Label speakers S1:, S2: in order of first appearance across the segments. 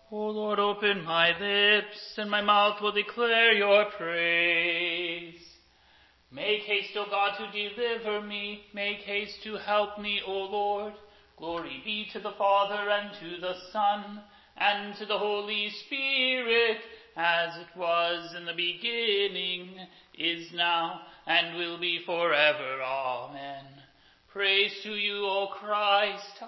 S1: O Lord, open my lips, and my mouth will declare your praise. Make haste, O God, to deliver me. Make haste to help me, O Lord. Glory be to the Father, and to the Son, and to the Holy Spirit, as it was in the beginning, is now, and will be forever. Amen. Praise to you, O Christ.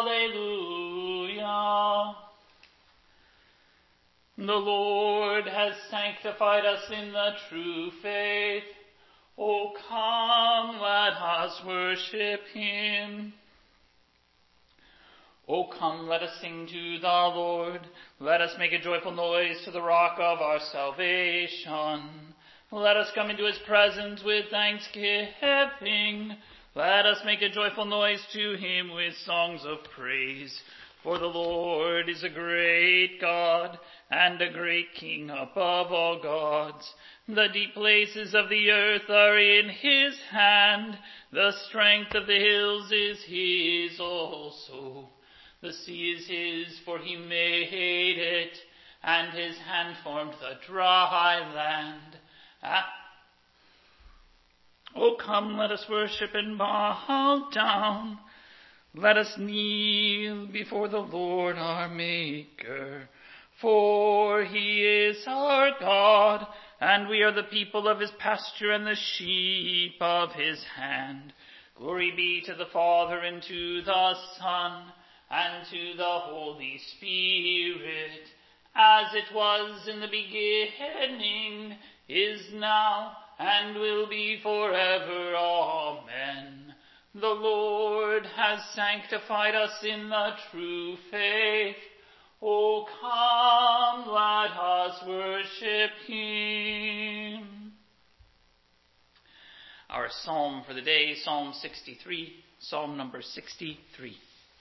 S1: Alleluia. The Lord has sanctified us in the true faith. O come, let us worship him. O come, let us sing to the Lord. Let us make a joyful noise to the rock of our salvation. Let us come into his presence with thanksgiving. Let us make a joyful noise to him with songs of praise. For the Lord is a great God and a great King above all gods. The deep places of the earth are in his hand. The strength of the hills is his also. The sea is his, for he made it, and his hand formed the dry land. Oh, come, let us worship and bow down. Let us kneel before the Lord our Maker. For he is our God, and we are the people of his pasture and the sheep of his hand. Glory be to the Father, and to the Son, and to the Holy Spirit, as it was in the beginning, is now, and will be forever. Amen. The Lord has sanctified us in the true faith. O come, let us worship him. Our psalm for the day, Psalm 63, Psalm number 63.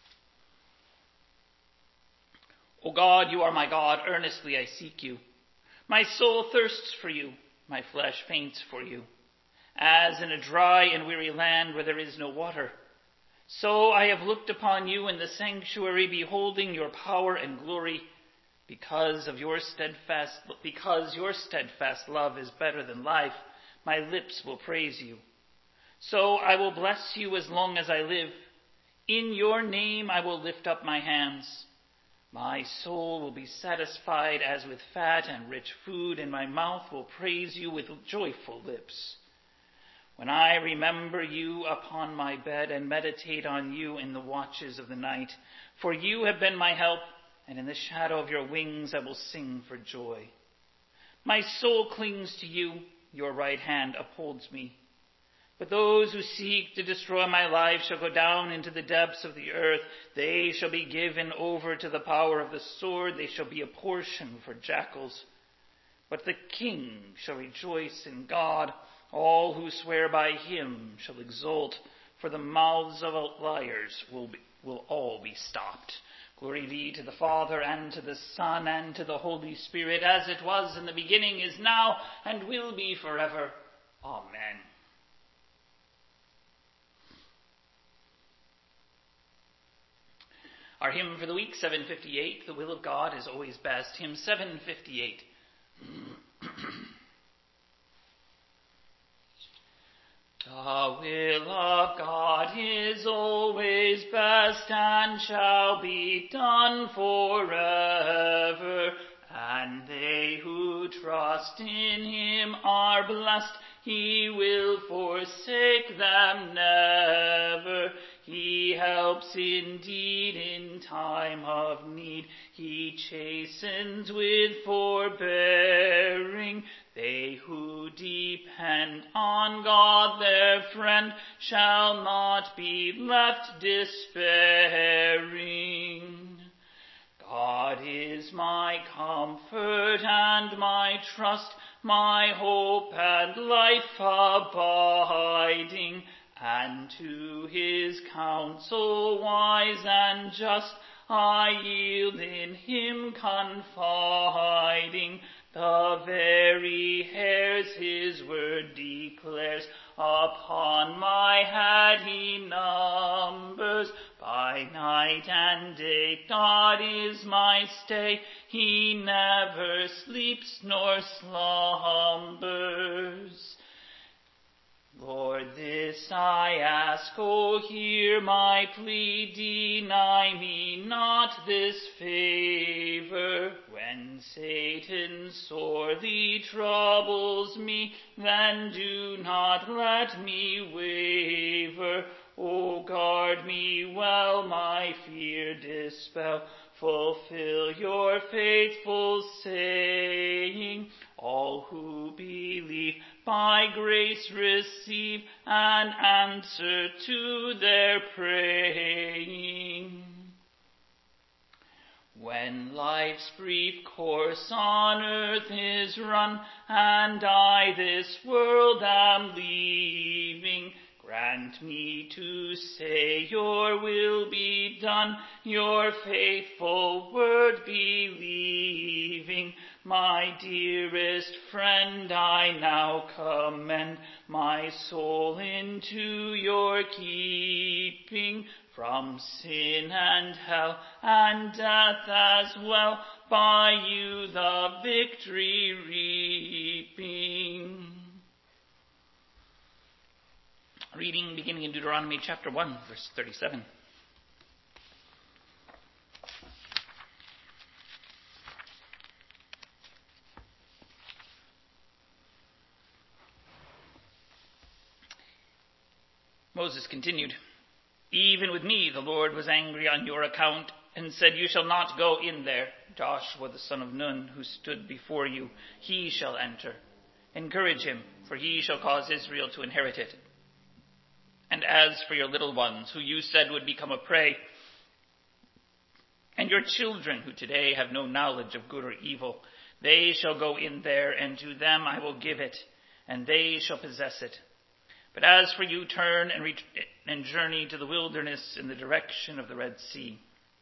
S1: O God, you are my God, earnestly I seek you. My soul thirsts for you, my flesh faints for you. As in a dry and weary land where there is no water, so I have looked upon you in the sanctuary, beholding your power and glory, because your steadfast love is better than life. My lips will praise you. So I will bless you as long as I live. In your name I will lift up my hands. My soul will be satisfied as with fat and rich food, and my mouth will praise you with joyful lips. When I remember you upon my bed and meditate on you in the watches of the night, for you have been my help, and in the shadow of your wings I will sing for joy. My soul clings to you, your right hand upholds me. But those who seek to destroy my life shall go down into the depths of the earth. They shall be given over to the power of the sword. They shall be a portion for jackals. But the king shall rejoice in God. All who swear by him shall exult, for the mouths of liars will all be stopped. Glory be to the Father, and to the Son, and to the Holy Spirit, as it was in the beginning, is now, and will be forever. Amen. Our hymn for the week, 758, The Will of God is Always Best. Hymn 758. The will of God is always best, and shall be done forever. And they who trust in him are blessed. He will forsake them never. He helps indeed in time of need. He chastens with forbearing. They who depend on God their friend shall not be left despairing. God is my comfort and my trust, my hope and life abiding, and to his counsel wise and just I yield in him confiding. The very hairs his word declares, upon my head he numbers. By night and day God is my stay. He never sleeps nor slumbers. Lord, this I ask, oh, hear my plea, deny me not this favor. When Satan sorely troubles me, then do not let me waver. O guard me well, my fear dispel, fulfill your faithful saying. All who believe by grace receive an answer to their praying. When life's brief course on earth is run, and I this world am leaving, grant me to say your will be done, your faithful word believing. My dearest friend, I now commend my soul into your keeping, from sin and hell and death as well, by you the victory reaping. Reading beginning in Deuteronomy chapter 1, verse 37. Moses continued, Even with me the Lord was angry on your account, and said, You shall not go in there. Joshua the son of Nun, who stood before you, he shall enter. Encourage him, for he shall cause Israel to inherit it. And as for your little ones, who you said would become a prey, and your children, who today have no knowledge of good or evil, they shall go in there, and to them I will give it, and they shall possess it. But as for you, turn and journey to the wilderness in the direction of the Red Sea.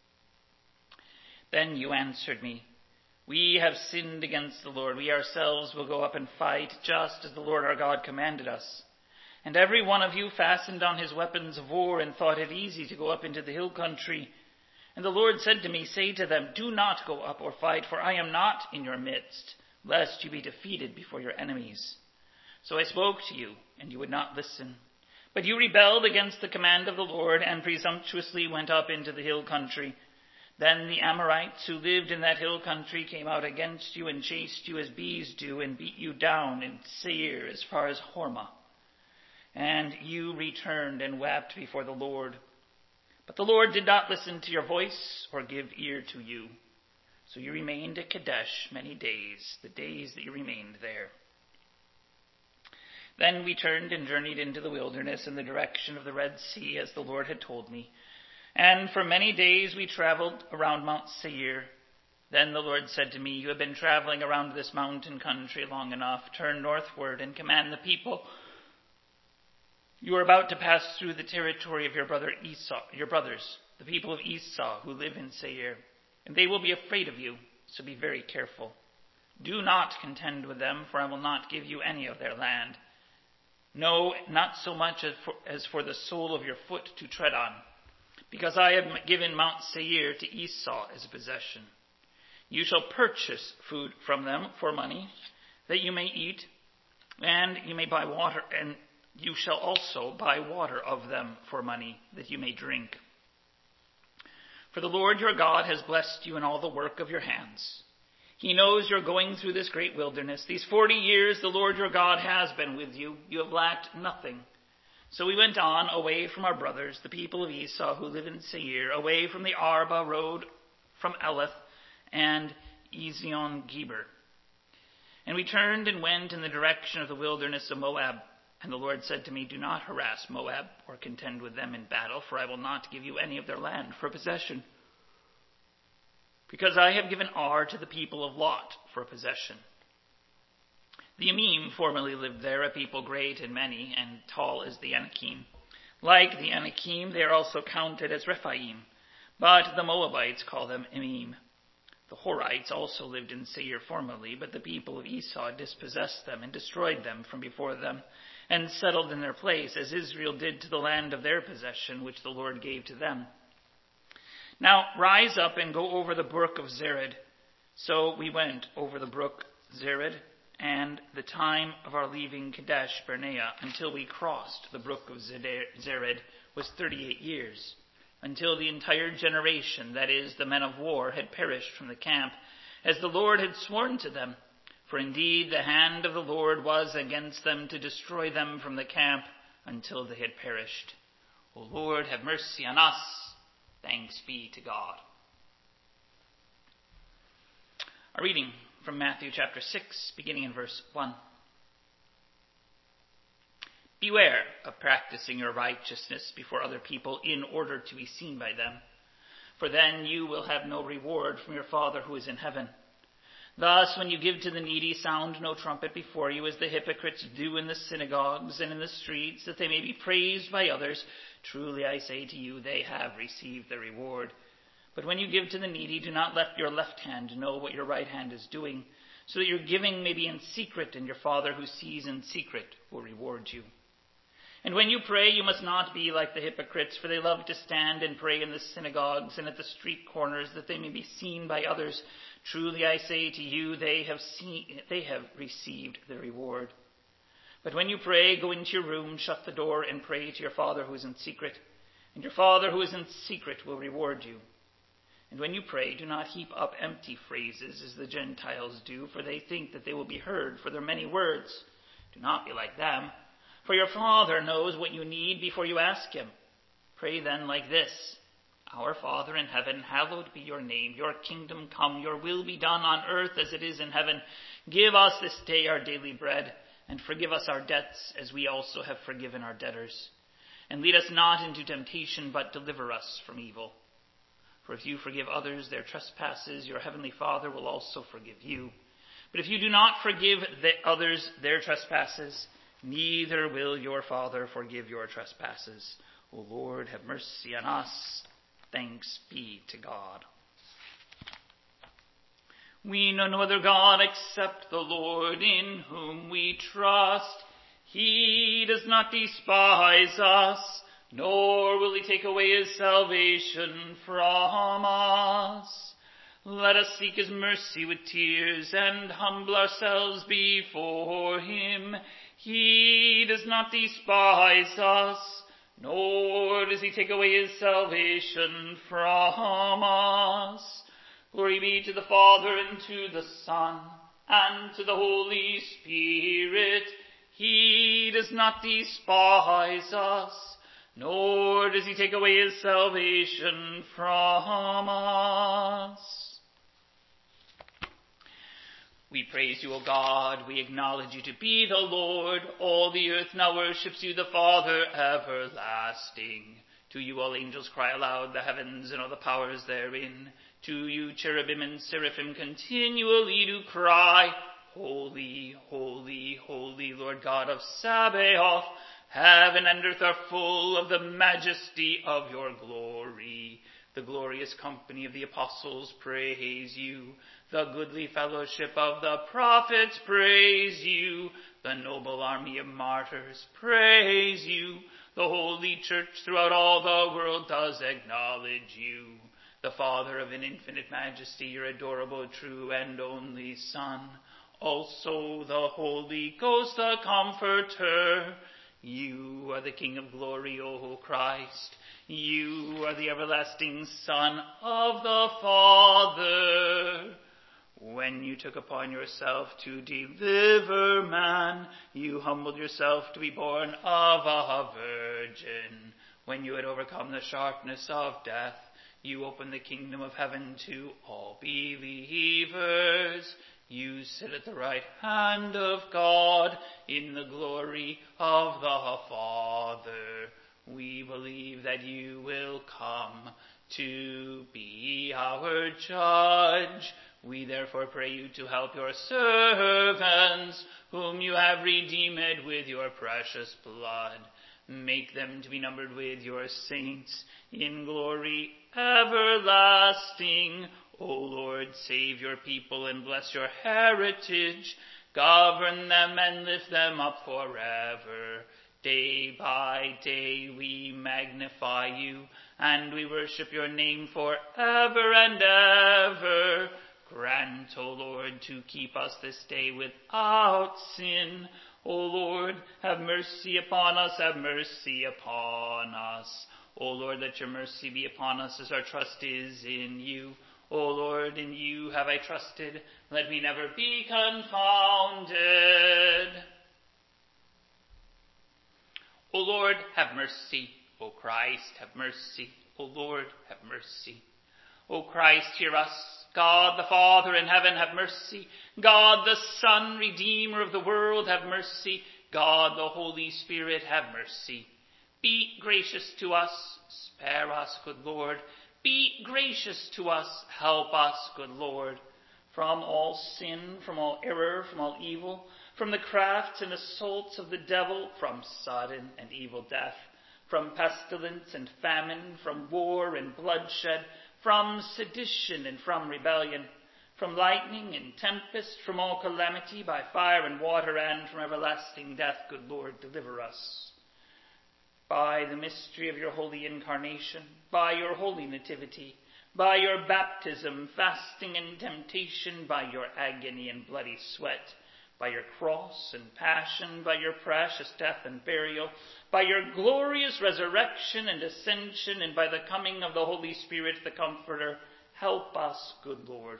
S1: Then you answered me, We have sinned against the Lord. We ourselves will go up and fight, just as the Lord our God commanded us. And every one of you fastened on his weapons of war and thought it easy to go up into the hill country. And the Lord said to me, Say to them, Do not go up or fight, for I am not in your midst, lest you be defeated before your enemies. So I spoke to you, and you would not listen. But you rebelled against the command of the Lord, and presumptuously went up into the hill country. Then the Amorites who lived in that hill country came out against you and chased you as bees do, and beat you down in Seir as far as Hormah. And you returned and wept before the Lord. But the Lord did not listen to your voice or give ear to you. So you remained at Kadesh many days, the days that you remained there. Then we turned and journeyed into the wilderness in the direction of the Red Sea, as the Lord had told me. And for many days we traveled around Mount Seir. Then the Lord said to me, You have been traveling around this mountain country long enough. Turn northward and command the people. You are about to pass through the territory of your brothers, the people of Esau who live in Seir, and they will be afraid of you, so be very careful. Do not contend with them, for I will not give you any of their land. No, not so much as for the sole of your foot to tread on, because I have given Mount Seir to Esau as a possession. You shall purchase food from them for money, that you may eat, and you may buy water, and you shall also buy water of them for money, that you may drink. For the Lord your God has blessed you in all the work of your hands. He knows you're going through this great wilderness. These 40 years the Lord your God has been with you. You have lacked nothing. So we went on away from our brothers, the people of Esau who live in Seir, away from the Arba road from Eleth and Ezion-Geber. And we turned and went in the direction of the wilderness of Moab. And the Lord said to me, Do not harass Moab or contend with them in battle, for I will not give you any of their land for possession. Because I have given Ar to the people of Lot for a possession. The Emim formerly lived there, a people great and many, and tall as the Anakim. Like the Anakim, they are also counted as Rephaim, but the Moabites call them Emim. The Horites also lived in Seir formerly, but the people of Esau dispossessed them and destroyed them from before them, and settled in their place, as Israel did to the land of their possession, which the Lord gave to them. Now rise up and go over the brook of Zered. So we went over the brook Zered, and the time of our leaving Kadesh Barnea until we crossed the brook of Zered was 38 years, until the entire generation, that is, the men of war, had perished from the camp, as the Lord had sworn to them. For indeed the hand of the Lord was against them to destroy them from the camp until they had perished. O Lord, have mercy on us. Thanks be to God. A reading from Matthew chapter 6, beginning in verse 1. Beware of practicing your righteousness before other people in order to be seen by them, for then you will have no reward from your Father who is in heaven. Thus, when you give to the needy, sound no trumpet before you, as the hypocrites do in the synagogues and in the streets, that they may be praised by others. Truly I say to you, they have received their reward. But when you give to the needy, do not let your left hand know what your right hand is doing, so that your giving may be in secret, and your Father who sees in secret will reward you. And when you pray, you must not be like the hypocrites, for they love to stand and pray in the synagogues and at the street corners, that they may be seen by others. Truly I say to you, they have received their reward. But when you pray, go into your room, shut the door, and pray to your Father who is in secret, and your Father who is in secret will reward you. And when you pray, do not heap up empty phrases as the Gentiles do, for they think that they will be heard for their many words. Do not be like them, for your Father knows what you need before you ask him. Pray then like this: Our Father in heaven, hallowed be your name. Your kingdom come, your will be done on earth as it is in heaven. Give us this day our daily bread, and forgive us our debts as we also have forgiven our debtors. And lead us not into temptation, but deliver us from evil. For if you forgive others their trespasses, your heavenly Father will also forgive you. But if you do not forgive others their trespasses, neither will your Father forgive your trespasses. O Lord, have mercy on us. Thanks be to God. We know no other God except the Lord, in whom we trust. He does not despise us, nor will he take away his salvation from us. Let us seek his mercy with tears and humble ourselves before him. He does not despise us, nor does he take away his salvation from us. Glory be to the Father, and to the Son, and to the Holy Spirit. He does not despise us, nor does he take away his salvation from us. We praise you, O God. We acknowledge you to be the Lord. All the earth now worships you, the Father everlasting. To you all angels cry aloud, the heavens and all the powers therein. To you cherubim and seraphim continually do cry, Holy, holy, holy, Lord God of Sabaoth. Heaven and earth are full of the majesty of your glory. The glorious company of the apostles praise you. The goodly fellowship of the prophets praise you. The noble army of martyrs praise you. The holy church throughout all the world does acknowledge you. The Father of an infinite majesty, your adorable, true, and only Son. Also the Holy Ghost, the Comforter. You are the King of glory, O Christ. You are the everlasting Son of the Father. When you took upon yourself to deliver man, you humbled yourself to be born of a virgin. When you had overcome the sharpness of death, you opened the kingdom of heaven to all believers. You sit at the right hand of God in the glory of the Father. We believe that you will come to be our judge. We therefore pray you to help your servants, whom you have redeemed with your precious blood. Make them to be numbered with your saints in glory everlasting. O Lord, save your people and bless your heritage. Govern them and lift them up forever. Day by day we magnify you and we worship your name for ever and ever. Grant, O Lord, to keep us this day without sin. O Lord, have mercy upon us, have mercy upon us. O Lord, let your mercy be upon us as our trust is in you. O Lord, in you have I trusted. Let me never be confounded. O Lord, have mercy. O Christ, have mercy. O Lord, have mercy. O Christ, hear us. God the Father in heaven, have mercy. God the Son, Redeemer of the world, have mercy. God the Holy Spirit, have mercy. Be gracious to us. Spare us, good Lord. Be gracious to us. Help us, good Lord. From all sin, from all error, from all evil, from the crafts and assaults of the devil, from sudden and evil death, from pestilence and famine, from war and bloodshed, from sedition and from rebellion, from lightning and tempest, from all calamity by fire and water, and from everlasting death, good Lord, deliver us. By the mystery of your holy incarnation, by your holy nativity, by your baptism, fasting and temptation, by your agony and bloody sweat, by your cross and passion, by your precious death and burial, by your glorious resurrection and ascension, and by the coming of the Holy Spirit, the Comforter, help us, good Lord.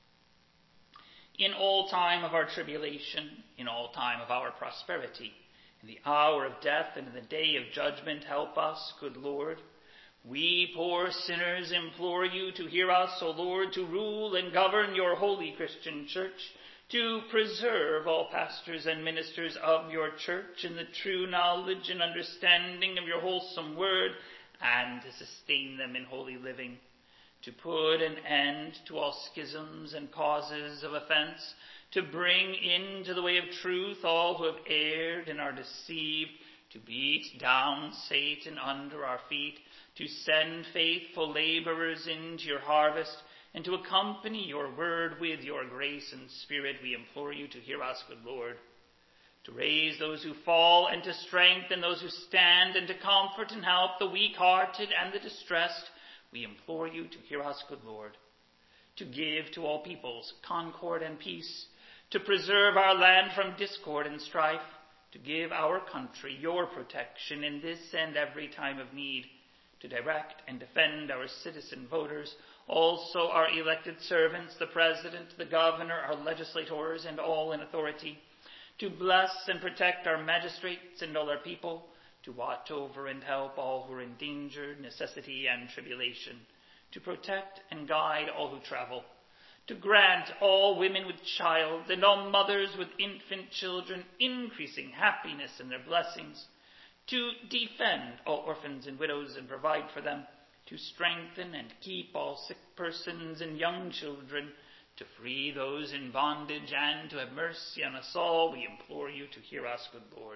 S1: In all time of our tribulation, in all time of our prosperity, in the hour of death and in the day of judgment, help us, good Lord. We poor sinners implore you to hear us, O Lord, to rule and govern your holy Christian church, to preserve all pastors and ministers of your church in the true knowledge and understanding of your wholesome word, and to sustain them in holy living, to put an end to all schisms and causes of offense, to bring into the way of truth all who have erred and are deceived, to beat down Satan under our feet, to send faithful laborers into your harvest, and to accompany your word with your grace and spirit. We implore you to hear us, good Lord. To raise those who fall and to strengthen those who stand, and to comfort and help the weak-hearted and the distressed. We implore you to hear us, good Lord. To give to all peoples concord and peace, to preserve our land from discord and strife, to give our country your protection in this and every time of need, to direct and defend our citizen voters, also our elected servants, the president, the governor, our legislators, and all in authority, to bless and protect our magistrates and all our people, to watch over and help all who are in danger, necessity, and tribulation, to protect and guide all who travel, to grant all women with child and all mothers with infant children increasing happiness in their blessings, to defend all orphans and widows and provide for them, to strengthen and keep all sick persons and young children, to free those in bondage, and to have mercy on us all. We implore you to hear us, good Lord.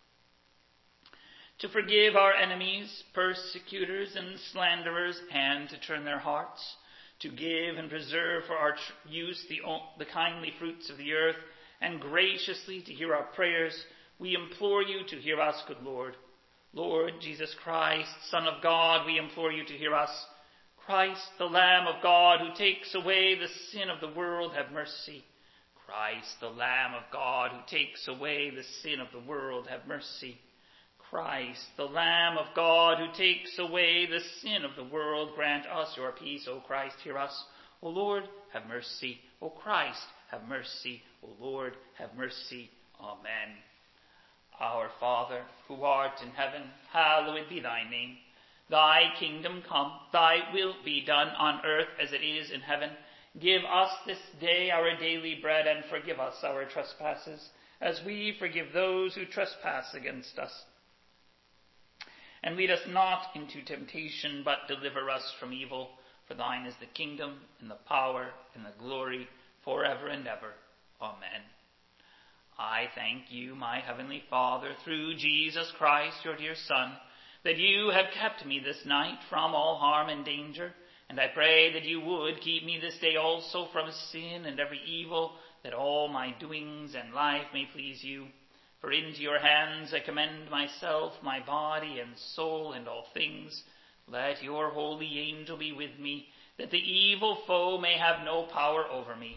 S1: To forgive our enemies, persecutors, and slanderers, and to turn their hearts, to give and preserve for our use the kindly fruits of the earth, and graciously to hear our prayers. We implore you to hear us, good Lord. Lord Jesus Christ, Son of God, we implore you to hear us. Christ, the Lamb of God, who takes away the sin of the world, have mercy. Christ, the Lamb of God, who takes away the sin of the world, have mercy. Christ, the Lamb of God, who takes away the sin of the world, grant us your peace. O Christ, hear us. O Lord, have mercy. O Christ, have mercy. O Lord, have mercy. Amen. Our Father, who art in heaven, hallowed be thy name. Thy kingdom come, thy will be done on earth as it is in heaven. Give us this day our daily bread, and forgive us our trespasses, as we forgive those who trespass against us. And lead us not into temptation, but deliver us from evil. For thine is the kingdom, and the power, and the glory, forever and ever. Amen. I thank you, my heavenly Father, through Jesus Christ, your dear Son, that you have kept me this night from all harm and danger. And I pray that you would keep me this day also from sin and every evil, that all my doings and life may please you. For into your hands I commend myself, my body and soul, and all things. Let your holy angel be with me, that the evil foe may have no power over me.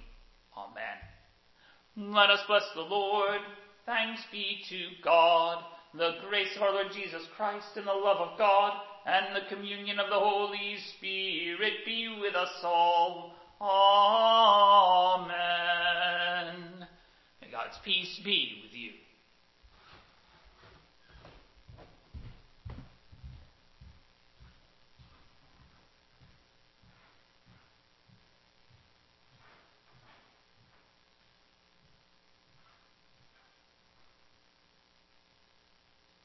S1: Amen. Let us bless the Lord. Thanks be to God. The grace of our Lord Jesus Christ and the love of God and the communion of the Holy Spirit be with us all. Amen. May God's peace be with you.